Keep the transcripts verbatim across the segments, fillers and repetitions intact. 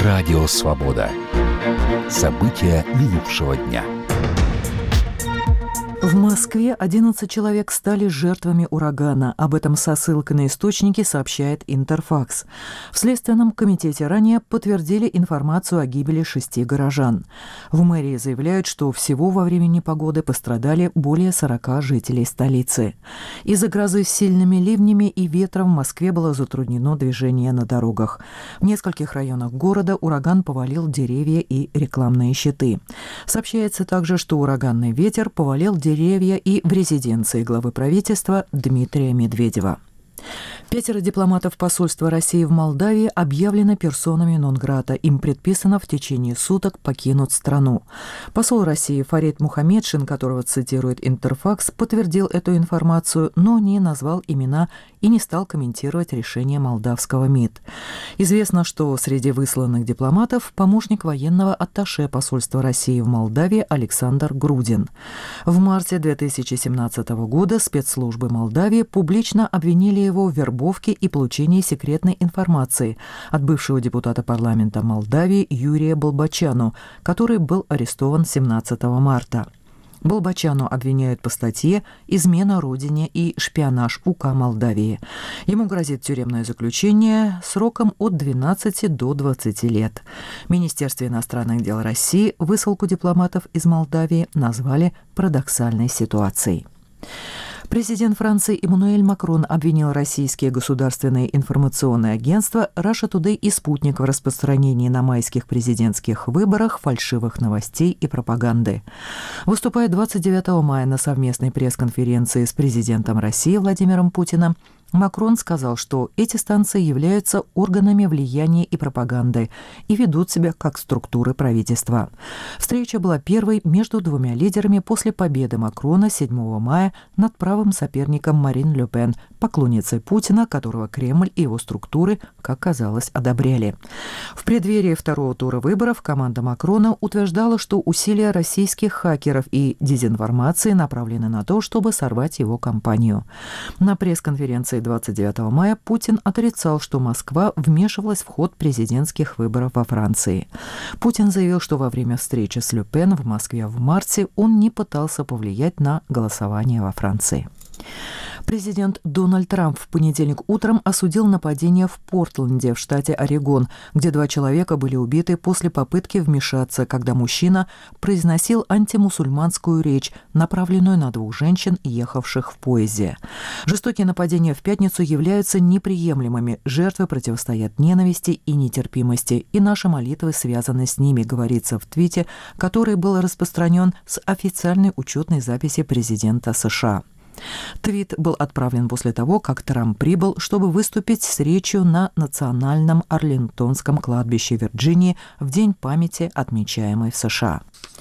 Радио «Свобода». События минувшего дня. В Москве одиннадцать человек стали жертвами урагана. Об этом со ссылкой на источники сообщает Интерфакс. В Следственном комитете ранее подтвердили информацию о гибели шести горожан. В мэрии заявляют, что всего во время непогоды пострадали более сорока жителей столицы. Из-за грозы с сильными ливнями и ветром в Москве было затруднено движение на дорогах. В нескольких районах города ураган повалил деревья и рекламные щиты. Сообщается также, что ураганный ветер повалил деревья деревья и в резиденции главы правительства Дмитрия Медведева. Пятеро дипломатов посольства России в Молдавии объявлены персонами нон-грата. Им предписано в течение суток покинуть страну. Посол России Фарид Мухамедшин, которого цитирует Интерфакс, подтвердил эту информацию, но не назвал имена и не стал комментировать решение молдавского МИД. Известно, что среди высланных дипломатов помощник военного атташе посольства России в Молдавии Александр Грудин. В марте две тысячи семнадцатого года спецслужбы Молдавии публично обвинили его в вербовке и получении секретной информации от бывшего депутата парламента Молдавии Юрия Болбочану, который был арестован семнадцатого марта. Болбочану обвиняют по статье «Измена родине и шпионаж УК Молдавии». Ему грозит тюремное заключение сроком от двенадцати до двадцати лет. Министерство иностранных дел России высылку дипломатов из Молдавии назвали парадоксальной ситуацией. Президент Франции Эммануэль Макрон обвинил российские государственные информационные агентства Russia Today и «Спутник» в распространении на майских президентских выборах фальшивых новостей и пропаганды. Выступая двадцать девятого мая на совместной пресс-конференции с президентом России Владимиром Путиным, Макрон сказал, что эти станции являются органами влияния и пропаганды и ведут себя как структуры правительства. Встреча была первой между двумя лидерами после победы Макрона седьмого мая над правым соперником Марин Ле Пен, поклонницей Путина, которого Кремль и его структуры, как казалось, одобряли. В преддверии второго тура выборов команда Макрона утверждала, что усилия российских хакеров и дезинформации направлены на то, чтобы сорвать его кампанию. На пресс-конференции двадцать девятого мая Путин отрицал, что Москва вмешивалась в ход президентских выборов во Франции. Путин заявил, что во время встречи с Ле Пен в Москве в марте он не пытался повлиять на голосование во Франции. Президент Дональд Трамп в понедельник утром осудил нападение в Портленде в штате Орегон, где два человека были убиты после попытки вмешаться, когда мужчина произносил антимусульманскую речь, направленную на двух женщин, ехавших в поезде. Жестокие нападения в пятницу являются неприемлемыми. Жертвы противостоят ненависти и нетерпимости, и наши молитвы связаны с ними, говорится в твите, который был распространен с официальной учетной записи президента США. Твит был отправлен после того, как Трамп прибыл, чтобы выступить с речью на национальном Арлингтонском кладбище Вирджинии в День памяти, отмечаемый в США.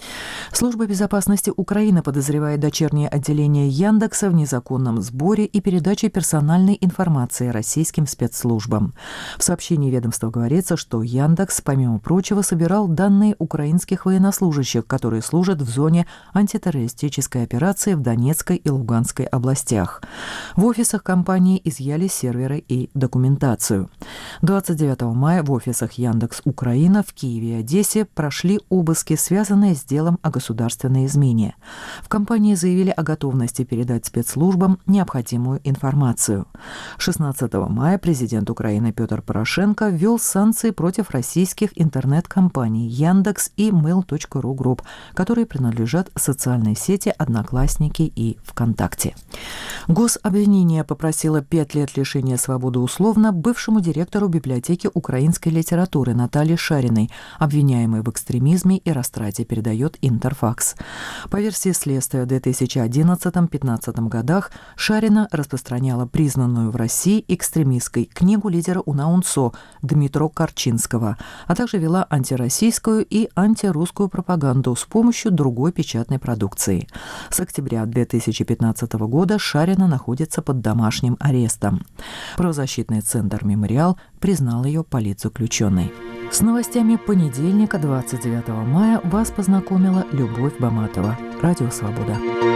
Служба безопасности Украины подозревает дочернее отделение Яндекса в незаконном сборе и передаче персональной информации российским спецслужбам. В сообщении ведомства говорится, что Яндекс, помимо прочего, собирал данные украинских военнослужащих, которые служат в зоне антитеррористической операции в Донецкой и Луганской областях. В офисах компании изъяли серверы и документацию. двадцать девятого мая в офисах Яндекс Украина в Киеве и Одессе прошли обыски, связанные с делом о государственной измене. В компании заявили о готовности передать спецслужбам необходимую информацию. шестнадцатого мая президент Украины Петр Порошенко ввел санкции против российских интернет-компаний Яндекс и Mail точка ру Групп, которые принадлежат социальной сети Одноклассники и ВКонтакте. Гособвинение попросило пять лет лишения свободы условно бывшему директору библиотеки украинской литературы Наталье Шариной, обвиняемой в экстремизме и растрате, передает Интерфакс. По версии следствия, в две тысячи одиннадцатом — две тысячи пятнадцатом годах Шарина распространяла признанную в России экстремистской книгу лидера УНАУНСО Дмитро Корчинского, а также вела антироссийскую и антирусскую пропаганду с помощью другой печатной продукции. С октября две тысячи пятнадцатого года Шарина находится под домашним арестом. Правозащитный центр «Мемориал» признал ее политзаключенной. С новостями понедельника, двадцать девятого мая, вас познакомила Любовь Баматова. Радио «Свобода».